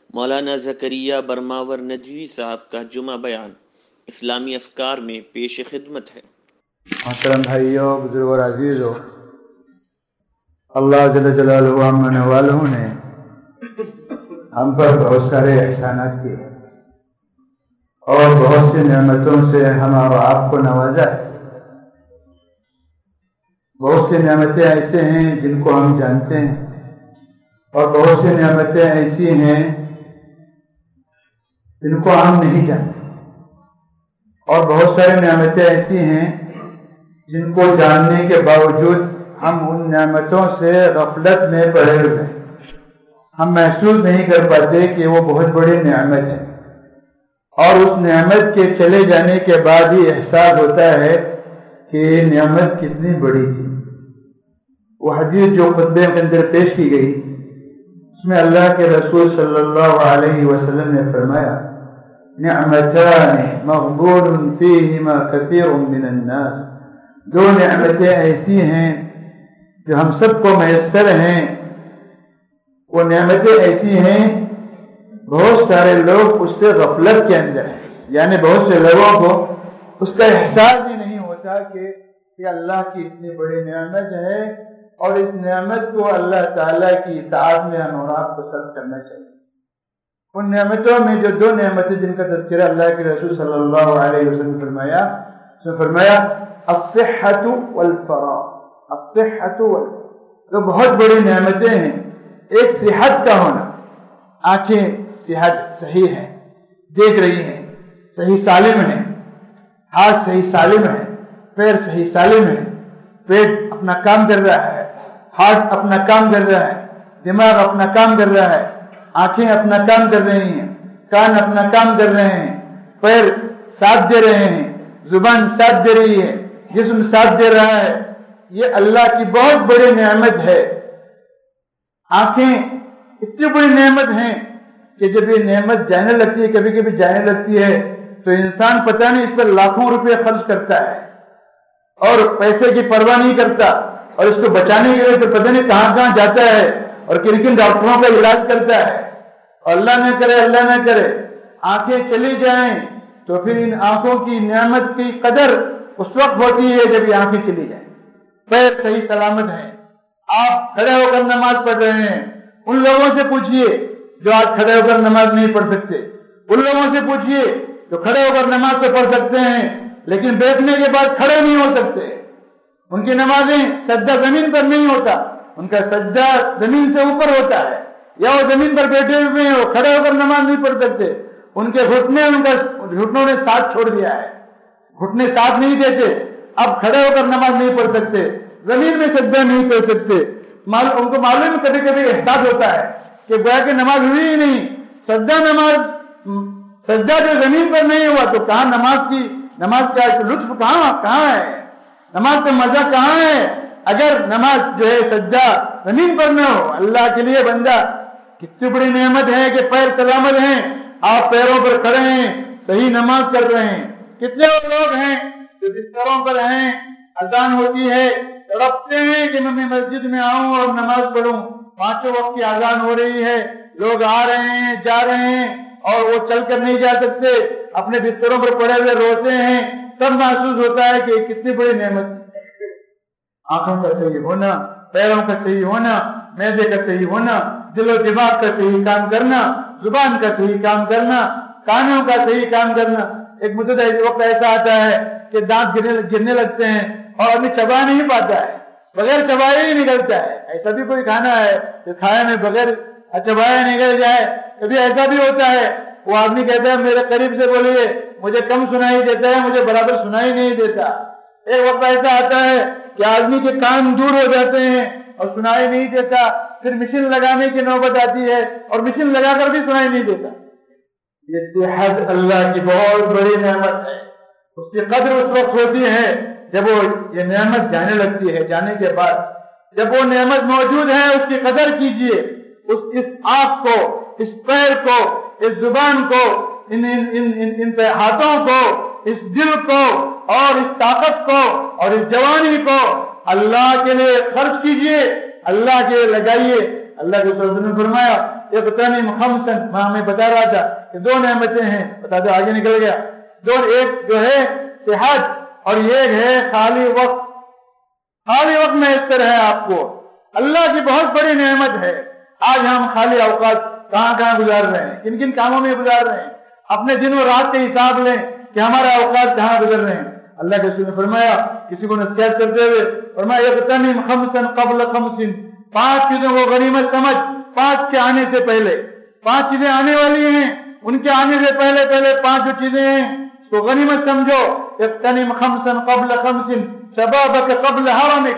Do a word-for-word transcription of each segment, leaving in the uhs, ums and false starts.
مولانا زکریا برماور ندوی صاحب کا جمعہ بیان اسلامی افکار میں پیش خدمت ہے۔ محترم بھائیوں، بزرگوں اور عزیزوں، اللہ جل جلالہ ہم والوں نے ہم پر بہت سارے احسانات کیے اور بہت سی نعمتوں سے ہم اور آپ کو نوازا ہے۔ بہت سی نعمتیں ایسے ہیں جن کو ہم جانتے ہیں اور بہت سی نعمتیں ایسی ہیں جن کو ہم نہیں جانتے، اور بہت ساری نعمتیں ایسی ہیں جن کو جاننے کے باوجود ہم ان نعمتوں سے غفلت میں پڑے ہوئے ہیں۔ ہم محسوس نہیں کر پاتے کہ وہ بہت بڑی نعمت ہے، اور اس نعمت کے چلے جانے کے بعد ہی احساس ہوتا ہے کہ یہ نعمت کتنی بڑی تھی۔ وہ حدیث جو خطبے کے اندر پیش کی گئی، اس میں اللہ کے رسول صلی اللہ علیہ وسلم نے فرمایا، نعمتان مغبون فیہما کثیر من الناس، دو نعمتیں ایسی ہیں جو ہم سب کو میسر ہیں، وہ نعمتیں ایسی ہیں بہت سارے لوگ اس سے غفلت کے اندر ہیں، یعنی بہت سے لوگوں کو اس کا احساس ہی نہیں ہوتا کہ یہ اللہ کی اتنی بڑی نعمت ہے، اور اس نعمت کو اللہ تعالیٰ کی اطاعت میں ہم اور آپ کو صرف کرنا چاہیے۔ ان نعمتوں میں جو دو نعمتیں جن کا تذکرہ اللہ کے رسول صلی اللہ علیہ وسلم نے فرمایا، اس نے فرمایا الصحۃ والفراغ، الصحۃ والفراغ، جو بہت بڑی نعمتیں ہیں۔ ایک صحت کا ہونا، آنکھیں صحت صحیح ہیں، دیکھ رہی ہیں، صحیح سالم ہیں، ہاتھ صحیح سالم ہے، پیر صحیح سالم ہے، پیٹ اپنا کام کر رہا ہے، ہارٹ اپنا کام کر رہا ہے، دماغ اپنا کام کر رہا ہے، آنکھیں اپنا کام کر رہی ہیں، کان اپنا کام کر رہے ہیں، پیر ساتھ دے رہے ہیں، زبان ساتھ دے رہی ہے، جسم ساتھ دے رہا ہے۔ یہ اللہ کی بہت بڑی نعمت ہے۔ آنکھیں اتنی بڑی نعمت ہیں کہ جب یہ نعمت جانے لگتی ہے، کبھی کبھی جانے لگتی ہے، تو انسان پتہ نہیں اس پر لاکھوں روپے خرچ کرتا ہے اور پیسے کی پرواہ نہیں کرتا، اور اس کو بچانے کے لیے تو پتہ نہیں کہاں کہاں جاتا ہے اور کن کن ڈاکٹروں کا علاج کرتا ہے، اور اللہ نہ کرے اللہ نہ کرے آنکھیں چلی جائیں تو پھر ان آنکھوں کی نعمت کی قدر اس وقت ہوتی ہے جب یہ آنکھیں چلی جائیں۔ پیر صحیح سلامت ہیں، آپ کھڑے ہو کر نماز پڑھ رہے ہیں، ان لوگوں سے پوچھئے جو آج کھڑے ہو کر نماز نہیں پڑھ سکتے، ان لوگوں سے پوچھئے جو کھڑے ہو کر نماز تو پڑھ سکتے ہیں لیکن بیٹھنے کے بعد کھڑے نہیں ہو سکتے، ان کی نمازیں سجدہ زمین پر نہیں ہوتا، ان کا سجدہ زمین سے اوپر ہوتا ہے، یا وہ زمین پر بیٹھے ہوئے ہیں، وہ کھڑے ہو کر نماز نہیں پڑھ سکتے، ان کے گھٹنے ان کا گھٹنوں نے ساتھ چھوڑ دیا ہے، گھٹنے ساتھ نہیں دیتے، اب کھڑے ہو کر نماز نہیں پڑھ سکتے، زمین میں سجدہ نہیں کر سکتے۔ ان کو معلوم کبھی کبھی احساس ہوتا ہے کہ گویا کہ نماز ہوئی ہی نہیں، سجدہ نماز سجدہ جو زمین پر نہیں ہوا تو کہاں نماز کی نماز کا لطف کہاں کہاں ہے، نماز کا مزہ کہاں ہے اگر نماز جو ہے سجدہ زمین پر نہ ہو۔ اللہ کے لیے بندہ کتنی بڑی نعمت ہے کہ پیر سلامت ہیں، آپ پیروں پر کھڑے ہیں، صحیح نماز کر رہے ہیں۔ کتنے لوگ ہیں جو بستروں پر ہیں، اذان ہوتی ہے، تڑپتے ہیں کہ میں مسجد میں آؤں اور نماز پڑھوں، پانچوں وقت کی اذان ہو رہی ہے، لوگ آ رہے ہیں جا رہے ہیں اور وہ چل کر نہیں جا سکتے، اپنے بستروں پر پڑے ہوئے روتے ہیں، تب محسوس ہوتا ہے کہ کتنی بڑی نعمت ہے۔ آنکھوں کا صحیح ہونا، پیروں کا صحیح ہونا، معدے کا صحیح ہونا، دل و دماغ کا صحیح کام کرنا، زبان کا صحیح کام کرنا، کانوں کا صحیح کام کرنا۔ ایک مدت وقت ایسا آتا ہے کہ دانت گرنے لگتے ہیں اور آدمی چبا نہیں پاتا ہے، بغیر چبائے ہی نکلتا ہے۔ ایسا بھی کوئی کھانا ہے کہ کھایا میں بغیر چبائے نکل جائے؟ کبھی ایسا بھی ہوتا ہے، وہ آدمی کہتا ہے میرے قریب سے بولیے، مجھے کم سنائی دیتا ہے، مجھے برابر سنائی نہیں دیتا۔ ایک وقت ایسا آتا ہے کہ آدمی کے کان دور ہو جاتے ہیں اور سنائی نہیں دیتا، پھر مشین لگانے کی نوبت آتی ہے اور مشین لگا کر بھی سنائی نہیں دیتا۔ یہ صحت اللہ کی بہت بڑی نعمت ہے، اس کی قدر اس وقت ہوتی ہے جب وہ یہ نعمت جانے لگتی ہے۔ جانے کے بعد جب وہ نعمت موجود ہے اس کی قدر کیجئے، اس اس آنکھ کو، اس پیر کو، اس زبان کو، ان ان ان ان, ان ہاتھوں کو، اس دل کو اور اس طاقت کو اور اس جوانی کو اللہ کے لیے خرچ کیجئے، اللہ کے لیے لگائیے۔ اللہ کے رسول نے فرمایا اغتنم خمسن، میں ہمیں بتا رہا تھا کہ دو نعمتیں ہیں، بتا دو آگے نکل گیا، دو، ایک جو ہے صحت اور ایک ہے خالی وقت۔ خالی وقت میسر ہے آپ کو، اللہ کی بہت بڑی نعمت ہے۔ آج ہم خالی اوقات کہاں کہاں گزار رہے ہیں، کن کن کاموں میں گزار رہے ہیں، اپنے دن و رات کے حساب لیں کہ ہمارا اوقات کہاں گزر رہے ہیں۔ اللہ کے رسول نے فرمایا کسی کو نصیحت کرتے ہوئے فرمایا اغتنم خمسن قبل خمسن، پانچ چیزوں کو غنیمت سمجھ، پانچ کے آنے سے پہلے، پانچ چیزیں آنے والی ہیں، ان کے آنے سے پہلے پہلے پانچ جو چیزیں ہیں اس کو غنیمت سمجھو۔ اغتنم خمسن قبل خمسن شبابک قبل حرمک،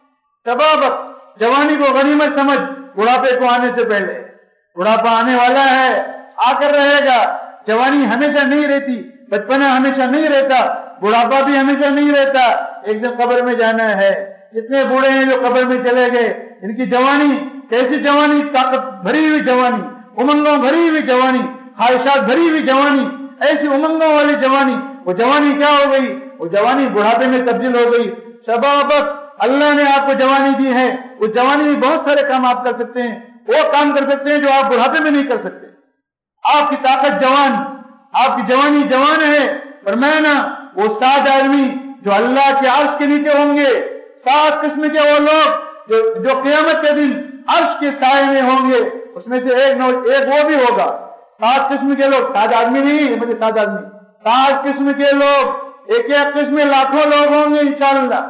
شبابک جوانی کو غنیمت سمجھ، بڑھاپے کو آنے سے پہلے۔ بڑھاپا آنے والا ہے، آ کر رہے گا، جوانی ہمیشہ نہیں رہتی، بچپنا ہمیشہ نہیں رہتا، بڑھاپا بھی ہمیشہ نہیں رہتا، ایک دن قبر میں جانا ہے۔ کتنے بوڑھے ہیں جو قبر میں چلے گئے، ان کی جوانی کیسی جوانی، طاقت بھری ہوئی جوانی، امنگوں بھری ہوئی جوانی، خواہشات بھری ہوئی جوانی، ایسی امنگوں والی جوانی، وہ جوانی کیا ہو گئی، وہ جوانی بڑھاپے میں تبدیل ہو گئی۔ شبابک، اللہ نے آپ کو جوانی دی ہے، اس جوانی میں بہت سارے کام آپ کر سکتے ہیں، وہ کام کر سکتے ہیں جو آپ بڑھاپے میں نہیں کر سکتے۔ آپ کی طاقت جوان، آپ کی جوانی جوان ہے، فرمایا نا وہ سات آدمی جو اللہ کے عرش کے نیچے ہوں گے، سات قسم کے وہ لوگ جو جو قیامت کے دن عرش کے سائے میں ہوں گے، اس میں سے ایک ایک وہ بھی ہوگا۔ سات قسم کے لوگ، سات آدمی نہیں مجھے سات آدمی، سات قسم کے لوگ، ایک ایک قسم میں لاکھوں لوگ ہوں گے انشاءاللہ۔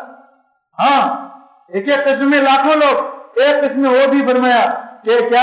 ہاں ایک ایک قسم میں لاکھوں لوگ، ایک قسم میں وہ بھی فرمایا کہ کیا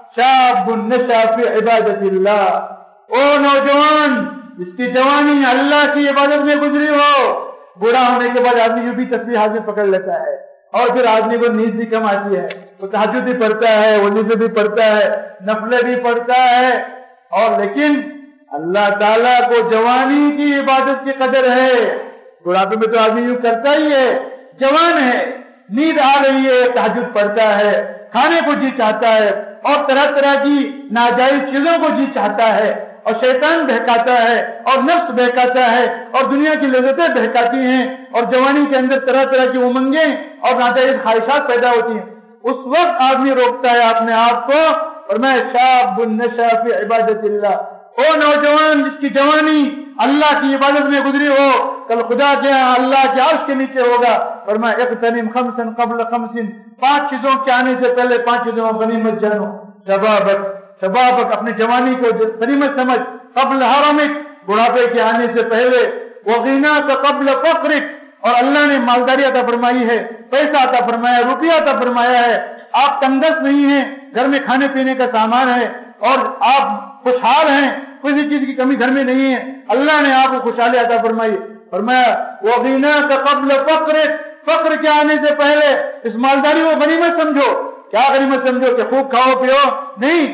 شاب نشا فی عبادت اللہ، او نوجوان جس کی جوانی اللہ کی عبادت میں گزری ہو۔ بوڑھا ہونے کے بعد آدمی یوں بھی تسبیح ہاتھ میں پکڑ لیتا ہے، اور پھر آدمی کو نیند بھی کم آتی ہے، وہ تہجد بھی پڑھتا ہے، وظیفے بھی پڑھتا ہے، نفلیں بھی پڑھتا ہے، اور لیکن اللہ تعالیٰ کو جوانی کی عبادت کی قدر ہے۔ بڑھاپے میں تو آدمی یوں کرتا ہی ہے، جوان ہے، نیند آ رہی ہے، تہجد پڑھتا ہے، کھانے کو جی چاہتا ہے، اور طرح طرح کی ناجائز چیزوں کو جی چاہتا ہے، اور شیطان بہکاتا ہے، اور نفس بہکاتا ہے، اور دنیا کی لذتیں بہکاتی ہیں، اور جوانی کے اندر طرح طرح کی امنگیں اور ناجائز خواہشات پیدا ہوتی ہیں۔ اس وقت آدمی روکتا ہے اپنے آپ کو، اور میں شاب نشا فی عبادت اللہ، او نوجوان جس کی جوانی اللہ کی عبادت میں گزری ہو، کل خدا کے ہاں اللہ کے عرش کے نیچے ہوگا۔ فرمایا اغتنم خمسن قبل خمسن، پانچ چیزوں کے آنے سے پہلے پانچ چیزوں کو غنیمت جانو۔ شبابک، شبابک اپنی جوانی کو غنیمت سمجھ، قبل حرمک بڑھاپے کے آنے سے پہلے، وغناک قبل فقرک، اور اللہ نے مالداری عطا فرمائی ہے، پیسہ عطا فرمایا ہے، روپیہ عطا فرمایا ہے، آپ تنگست نہیں ہیں، گھر میں کھانے پینے کا سامان ہے، اور آپ خوشحال ہیں، کسی چیز کی کمی گھر میں نہیں ہے، اللہ نے آپ کو خوشحالی عطا فرمائی۔ فرمایا وغناک قبل فقرک، فقر کے آنے سے پہلے اس مالداری کو غنیمت سمجھو۔ کیا غنیمت سمجھو کہ خوب کھاؤ پیو؟ نہیں،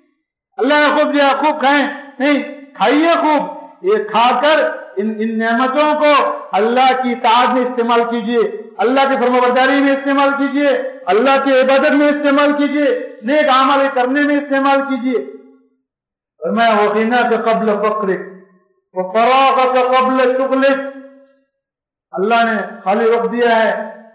اللہ نے خوب دیا خوب کھائیں، نہیں، کھائیے خوب، یہ کھا کر ان ان نعمتوں کو اللہ کی اطاعت میں استعمال کیجئے، اللہ کی فرمانبرداری میں استعمال کیجئے، اللہ کی عبادت میں استعمال کیجئے، نیک اعمال کرنے میں استعمال کیجئے۔ فرمایا وغناک قبل فقرک وفراغک قبل شغلک، اللہ نے خالی وقت دیا ہے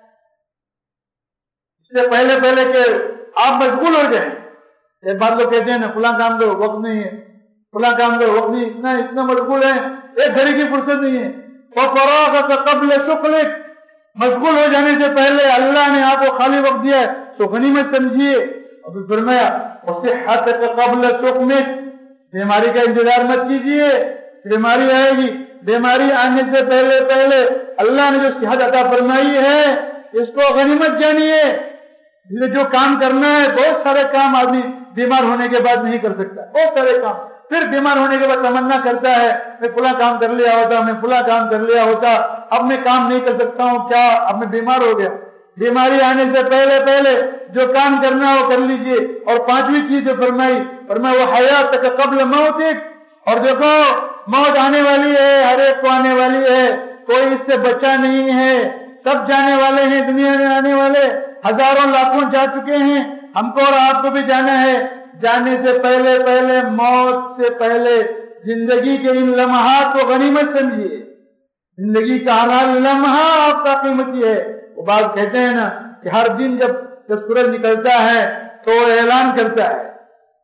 اس سے پہلے پہلے کہ آپ مشغول ہو جائیں۔ ایک بات لوگ کہتے ہیں نا فلاں کام کرو وقت نہیں ہے، فلاں کام کرو وقت نہیں، اتنا اتنا مشغول ہے، ایک گھڑی کی فرصت نہیں ہے۔ وفراغک قبل شغلک، مشغول ہو جانے سے پہلے اللہ نے آپ کو خالی وقت دیا ہے، سو غنیمت سمجھیے۔ اور پھر فرمایا وصحتک قبل سقمک، بیماری کا انتظار مت کیجیے، بیماری آئے گی، بیماری آنے سے پہلے پہلے اللہ نے جو صحت عطا فرمائی ہے اس کو غنیمت جانیے۔ جو کام کرنا ہے، بہت سارے کام آدمی بیمار ہونے کے بعد نہیں کر سکتا، بہت سارے کام، پھر بیمار ہونے کے بعد تمنا کرتا ہے میں فلاں کام کر لیا ہوتا، میں فلاں کام کر لیا ہوتا، اب میں کام نہیں کر سکتا ہوں، کیا اب میں بیمار ہو گیا؟ بیماری آنے سے پہلے پہلے جو کام کرنا ہو کر لیجئے۔ اور پانچویں چیز جو فرمائی، فرمایا وہ حیات تک قبل موتک، اور دیکھو موت آنے والی ہے، ہر ایک کو آنے والی ہے، کوئی اس سے بچا نہیں ہے، سب جانے والے ہیں، دنیا میں آنے والے ہزاروں لاکھوں جا چکے ہیں، ہم کو اور آپ کو بھی جانا ہے۔ جانے سے پہلے پہلے موت سے پہلے زندگی کے ان لمحات کو غنیمت سمجھیے، زندگی کا ہر لمحہ آپ کا قیمتی ہے۔ وہ بات کہتے ہیں نا کہ ہر دن جب جب سورج نکلتا ہے تو وہ اعلان کرتا ہے،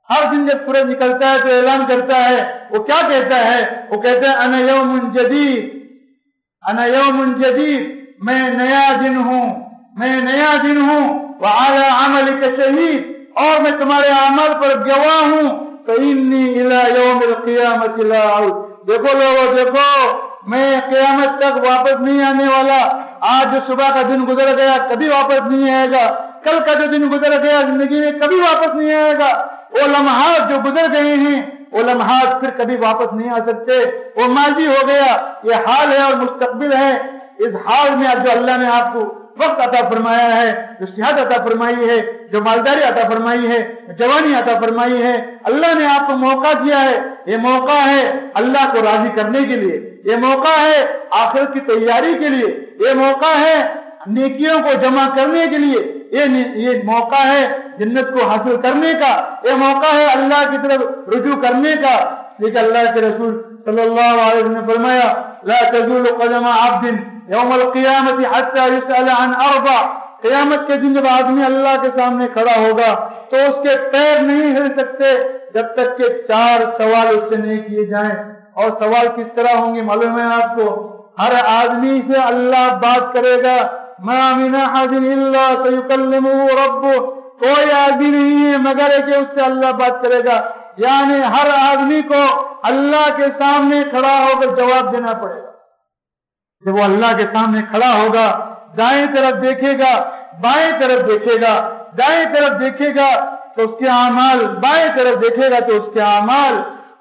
ہر دن جب سورج نکلتا ہے تو اعلان کرتا ہے، وہ کیا کہتا ہے؟ وہ کہتا ہے انا یوم جدید، انا یوم جدید، میں نیا دن ہوں، میں نیا دن ہوں، وعلی عملک شہید، اور میں تمہارے عمل پر گواہ ہوں، فإنی الی یوم القیامۃ لا اعود۔ دیکھو لوگو، دیکھو میں قیامت تک واپس نہیں آنے والا۔ آج جو صبح کا دن گزر گیا کبھی واپس نہیں آئے گا، کل کا جو دن گزر گیا زندگی میں کبھی واپس نہیں آئے گا، وہ لمحات جو گزر گئے ہیں وہ لمحات پھر کبھی واپس نہیں آ سکتے، وہ ماضی ہو گیا، یہ حال ہے اور مستقبل ہے۔ اس حال میں جو اللہ نے آپ کو وقت عطا فرمایا ہے، جو صحت عطا فرمائی ہے، جو مالداری عطا فرمائی ہے، جوانی عطا فرمائی ہے، اللہ نے آپ کو موقع دیا ہے، یہ موقع ہے اللہ کو راضی کرنے کے لیے، یہ موقع ہے آخرت کی تیاری کے لیے، یہ موقع ہے نیکیوں کو جمع کرنے کے لیے، یہ موقع ہے جنت کو حاصل کرنے کا، یہ موقع ہے اللہ کی طرف رجوع کرنے کا۔ لیکن اللہ کے رسول صلی اللہ علیہ وسلم نے فرمایا لا تزول قدم عبد یوم القیامت حتی یسأل عن اربع، قیامت کے دن جب آدمی اللہ کے سامنے کھڑا ہوگا تو اس کے پیر نہیں ہل سکتے جب تک کہ چار سوال اس سے نہیں کیے جائیں۔ اور سوال کس طرح ہوں گے معلوم ہے آپ کو؟ ہر آدمی سے اللہ بات کرے گا، ما من احد الا سیکلمہ ربہ، کوئی آدمی نہیں ہے مگر کہ اس سے اللہ بات کرے گا، یعنی ہر آدمی کو اللہ کے سامنے کھڑا ہو کر جواب دینا پڑے گا۔ جب وہ اللہ کے سامنے کھڑا ہوگا دائیں طرف دیکھے گا، بائیں طرف دیکھے گا، دائیں طرف دیکھے گا تو اس کے اعمال، بائیں طرف دیکھے گا تو اس کے اعمال،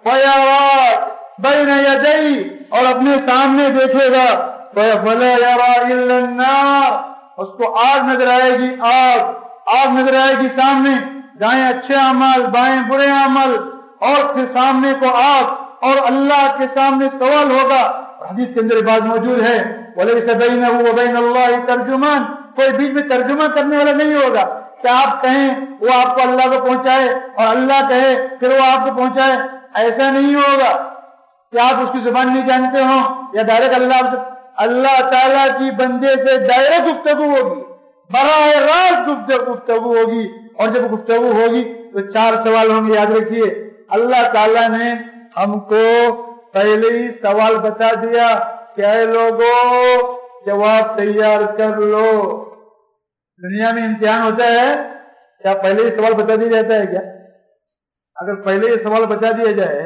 وَيَرَى بَيْنَ يَدَيْهِ، اور اپنے سامنے دیکھے گا فَلَا يَرَى إِلَّا النَّارِ، اس کو آگ نظر آئے گی، آگ آگ نظر آئے گی سامنے، دائیں اچھے اعمال، بائیں برے اعمال، اور پھر سامنے کو آگ، اور اللہ کے سامنے سوال ہوگا۔ حدیث کے اندر بات موجود ہے وَلَيْسَ بَيْنَهُ وَبَيْنَ اللَّهِ تَرْجُمَانٌ، کوئی بیچ میں ترجمہ کرنے والا نہیں ہوگا کہ آپ کہیں وہ آپ کو اللہ کو پہنچائے اور اللہ کہے پھر وہ آپ کو پہنچائے، ایسا نہیں ہوگا کہ آپ اس کی زبان نہیں جانتے ہوں یا ڈائریکٹ اللہ سے، اللہ تعالیٰ کی بندے سے ڈائریکٹ گفتگو ہوگی، براہ راست گفتگو ہوگی، اور جب گفتگو ہوگی تو چار سوال ہوں گے۔ یاد رکھیے اللہ تعالیٰ نے ہم کو پہلے ہی سوال بتا دیا کہ اے لوگوں جواب تیار کر لو۔ دنیا میں امتحان ہوتا ہے کیا پہلے ہی سوال بتا دیا جاتا ہے کیا؟ اگر پہلے ہی سوال بتا دیا جائے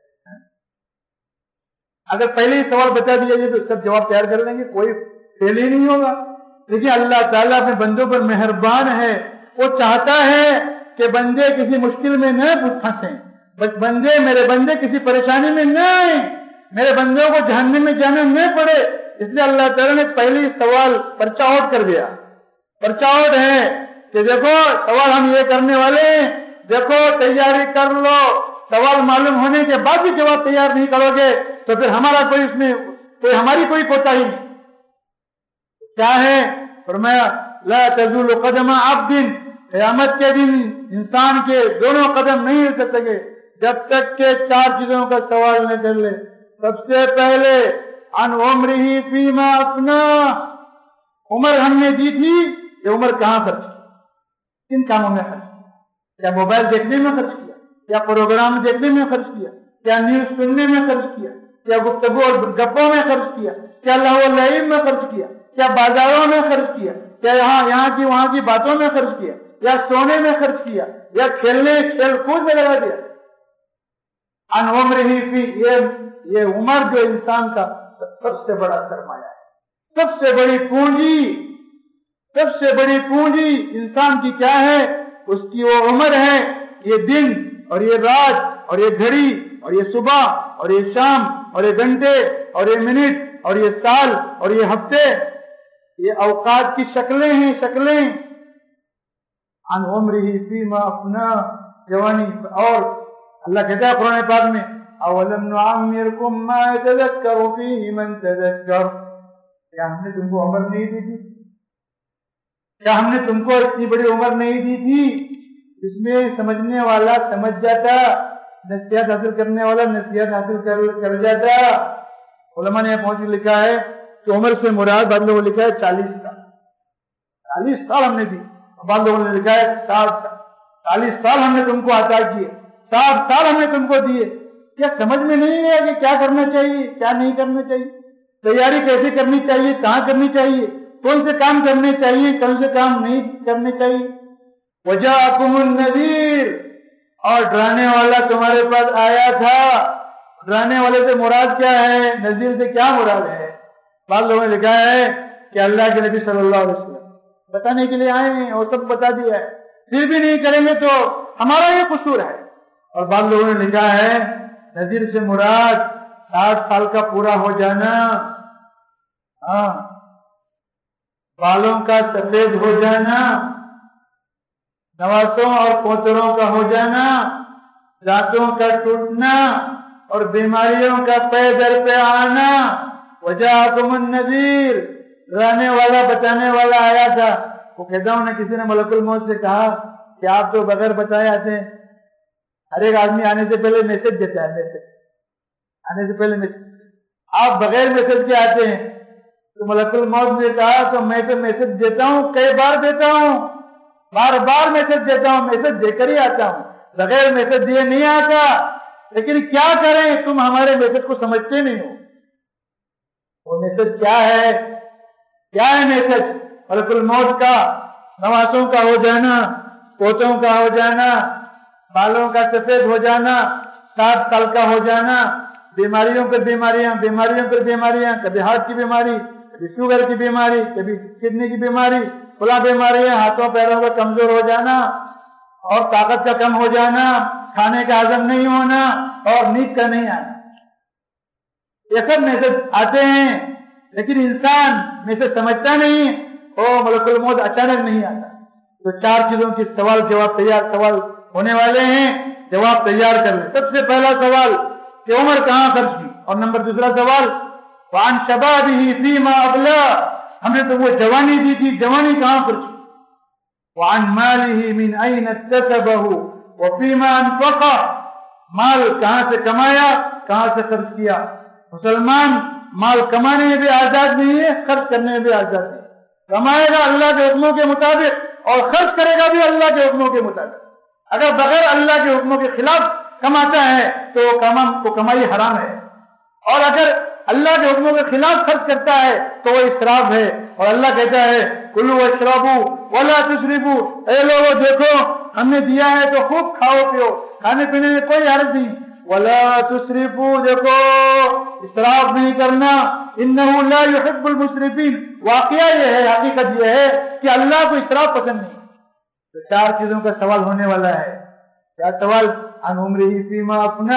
اگر پہلے ہی سوال بتا دیا جائے تو سب جواب تیار کر لیں گے، کوئی فیل ہی نہیں ہوگا۔ لیکن اللہ تعالیٰ اپنے بندوں پر مہربان ہے، وہ چاہتا ہے کہ بندے کسی مشکل میں نہ پھنسیں، بندے میرے بندے کسی پریشانی میں نہ آئیں، میرے بندوں کو جہنم میں جانا نہ پڑے، اس لیے اللہ تعالیٰ نے پہلی سوال پرچہ آؤٹ کر دیا۔ پرچہ آؤٹ ہے کہ دیکھو سوال ہم یہ کرنے والے ہیں، دیکھو تیاری کر لو، سوال معلوم ہونے کے بعد بھی جواب تیار نہیں کرو گے تو پھر ہمارا کوئی اس میں کوئی ہماری کوئی کوتاہی نہیں۔ کیا ہے؟ فرمایا لا تزول قدم عبد، قیامت کے دن انسان کے دونوں قدم نہیں ہل سکتے گے جب تک کہ چار چیزوں کا سوال نہ کر لے۔ سب سے پہلے عن عمرہ فیما افنا، عمر ہم نے دی تھی، یہ عمر کہاں خرچ کی، کن کاموں میں خرچ کیا؟ کیا موبائل دیکھنے میں خرچ کیا، کیا پروگرام دیکھنے میں خرچ کیا، کیا نیوز سننے میں خرچ کیا، کیا گفتگو اور گپوں میں خرچ کیا، کیا لہو و لعب میں خرچ کیا، کیا بازاروں میں خرچ کیا، کیا یہاں یہاں کی وہاں کی باتوں میں خرچ کیا، یا سونے میں خرچ کیا، یا کھیلنے کھیل کود میں لگا دیا؟ ان عمرہ فی، یہ یہ عمر جو انسان کا سب سے بڑا سرمایہ ہے، سب سے بڑی پونجی، سب سے بڑی پونجی انسان کی کیا ہے؟ اس کی وہ عمر ہے، یہ دن اور یہ رات اور یہ گھڑی اور یہ صبح اور یہ شام اور یہ گھنٹے اور یہ منٹ اور یہ سال اور یہ ہفتے، یہ اوقات کی شکلیں ہیں، شکلیں۔ عن عمرہ فیما افنا، جوانی۔ اور اللہ کہتا ہے قرآن پاک میں اولم نعمرکم ما یتذکر فیہ من تذکر، کیا ہم نے تم کو عمر نہیں دی تھی؟ کیا ہم نے تم کو اتنی بڑی عمر نہیں دی تھی جس میں سمجھنے والا سمجھ جاتا، نصیحت حاصل کرنے والا نصیحت حاصل کر, کر جاتا؟ علماء نے پہنچ لکھا ہے کہ عمر سے مراد بعض لوگوں نے لکھا ہے چالیس سال، چالیس سال ہم نے دی، بعض لوگوں نے لکھا ہے ساٹھ سال، چالیس سال ہم نے تم کو عطا کیے، ساٹھ سال ہم نے تم کو دیے، کیا سمجھ میں نہیں ہے کہ کیا کرنا چاہیے کیا نہیں کرنا چاہیے، تیاری کیسے کرنی چاہیے، کہاں کرنی چاہیے، کون سے کام کرنے چاہیے کون سے کام نہیں کرنے چاہیے۔ وجاءکم النذیر، اور ڈرانے والا تمہارے پاس آیا تھا۔ ڈرانے والے سے مراد کیا ہے، نذیر سے کیا مراد ہے؟ بعض لوگوں نے لکھا ہے کہ اللہ کے نبی صلی اللہ علیہ وسلم بتانے کے لیے آئے ہیں اور سب بتا دیا ہے، پھر بھی نہیں کریں گے تو ہمارا یہ قصور ہے۔ اور بعض لوگوں نے لکھا ہے نذیر سے مراد ساٹھ سال کا پورا ہو جانا، ہاں بالوں کا سفید ہو جانا، نواسوں اور پوتروں کا ہو جانا، دانتوں کا ٹوٹنا اور بیماریوں کا پے در پہ آنا۔ وجاءکم النذیر، ڈرانے والا بچانے والا آیا تھا۔ وہ کہتا ہوں نے کسی نے ملک الموت سے کہا کہ آپ تو بغیر بتائے آتے ہیں، ہر ایک آدمی آنے سے پہلے میسج دیتا ہے، میسج آنے سے پہلے میسج، آپ بغیر میسج کے آتے ہیں۔ تو ملک الموت نے کہا تو میں تو میسج دیتا ہوں، کئی بار دیتا ہوں، بار بار میسج دیتا ہوں، میسج دے کر ہی آتا ہوں، بغیر میسج دیے نہیں آتا، لیکن کیا کریں تم ہمارے میسج کو سمجھتے نہیں ہو۔ وہ میسج کیا ہے، کیا ہے میسج؟ ملک الموت کا نواسوں کا ہو جانا، پوتوں کا ہو جانا، بالوں کا سفید ہو جانا، ساٹھ سال کا ہو جانا، بیماریوں پر بیماریاں بیماریوں پر بیماریاں، کبھی ہارٹ کی بیماری، کبھی شوگر کی بیماری، کبھی کڈنی کی بیماری، فلاں بیماریاں، ہاتھوں پیروں کا کمزور ہو جانا اور طاقت کا کم ہو جانا، کھانے کا ہضم نہیں ہونا اور نیند کا نہیں آنا، یہ سب میسج آتے ہیں، لیکن انسان میسج سمجھتا نہیں، او ملک الموت اچانک نہیں آتا۔ تو چار چیزوں کی سوال جواب تیار سوال ہونے والے ہیں، جواب تیار کر لیں۔ سب سے پہلا سوال کہ عمر کہاں خرچ کی، اور نمبر دوسرا سوال وعن شبابہ فیما ابلا، ہم نے تو وہ جوانی دی تھی، جوانی کہاں خرچ کی۔ وعن مالہ من این اکتسبہ وفیما انفقہ، مال کہاں سے کمایا کہاں سے خرچ کیا۔ مسلمان مال کمانے میں بھی آزاد نہیں ہے، خرچ کرنے میں بھی آزاد نہیں، کمائے گا اللہ کے حکموں کے مطابق اور خرچ کرے گا بھی اللہ کے حکموں کے مطابق۔ اگر بغیر اللہ کے حکموں کے خلاف کماتا ہے تو وہ کمائی حرام ہے، اور اگر اللہ کے حکموں کے خلاف خرچ کرتا ہے تو وہ اسراف ہے، اور اللہ کہتا ہے کلوا واشربوا ولا تسرفوا، اے لوگو دیکھو ہم نے دیا ہے تو خوب کھاؤ پیو، کھانے پینے میں کوئی حرج نہیں، ولا تسرفوا، دیکھو اسراف نہیں کرنا، انہ لا يحب المسرفین، واقعہ یہ ہے، حقیقت یہ ہے کہ اللہ کو اسراف پسند نہیں۔ تو چار چیزوں کا سوال ہونے والا ہے۔ کیا سوال؟ عن عمرہ فیما افنا،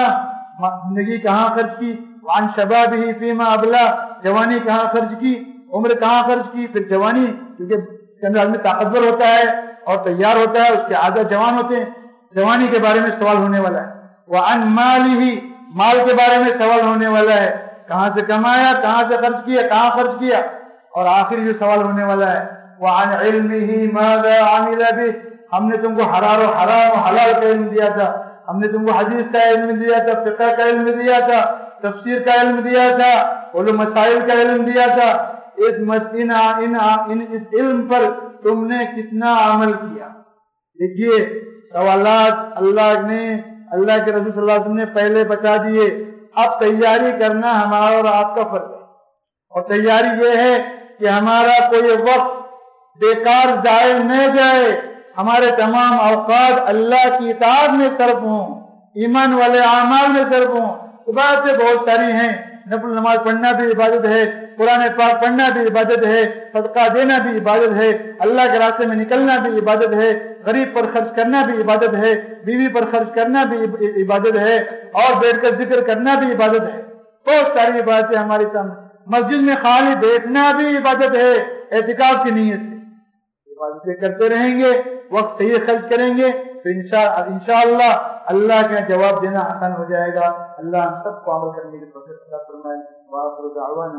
زندگی کہاں خرچ کی، وعن شبابہ فیما ابلا، جوانی کہاں خرچ کی، عمر کہاں خرچ کی، پھر جوانی، کیونکہ اس کے اندر آدمی طاقتور ہوتا ہے اور تیار ہوتا ہے، اس کے عادت جوان ہوتے ہیں، جوانی کے بارے میں سوال ہونے والا ہے۔ وعن مالہ، مال کے بارے میں سوال ہونے والا ہے، کہاں سے کمایا، کہاں سے خرچ کیا، کہاں خرچ کیا، اور آخر جو سوال ہونے والا ہے وعن علمہ ماذا عمل بہ، ہم نے تم کو حلال و حرام و حلال کا علم دیا تھا، ہم نے تم کو حدیث کا علم دیا تھا، فقہ کا علم دیا تھا، تفسیر کا علم دیا تھا، علوم مسائل کا علم دیا تھا، اس مسئلہ ان ان اس علم پر تم نے کتنا عمل کیا۔ دیکھیے سوالات اللہ نے اللہ کے رسول صلی اللہ علیہ وسلم نے پہلے بتا دیے، اب تیاری کرنا ہمارا اور آپ کا فرض ہے، اور تیاری یہ ہے کہ ہمارا کوئی وقت بیکار ضائع نہ جائے، ہمارے تمام اوقات اللہ کی اطاعت میں صرف ہوں، ایمان والے اعمال میں صرف ہوں۔ عبادتیں بہت ساری ہیں، نفل نماز پڑھنا بھی عبادت ہے، قرآن پاک پڑھنا بھی عبادت ہے، صدقہ دینا بھی عبادت ہے، اللہ کے راستے میں نکلنا بھی عبادت ہے، غریب پر خرچ کرنا بھی عبادت ہے، بیوی پر خرچ کرنا بھی عبادت ہے، اور بیٹھ کر ذکر کرنا بھی عبادت ہے۔ بہت ساری عبادتیں ہمارے سامنے، مسجد میں خالی بیٹھنا بھی عبادت ہے، اعتکاف کی نیت سے عبادتیں کرتے رہیں گے، وقت صحیح خرچ کریں گے تو انشاءاللہ اللہ کا جواب دینا آسان ہو جائے گا۔ اللہ ہم سب کو عمل کرنے کی توفیق عطا فرمائے۔ وآخر دعوانا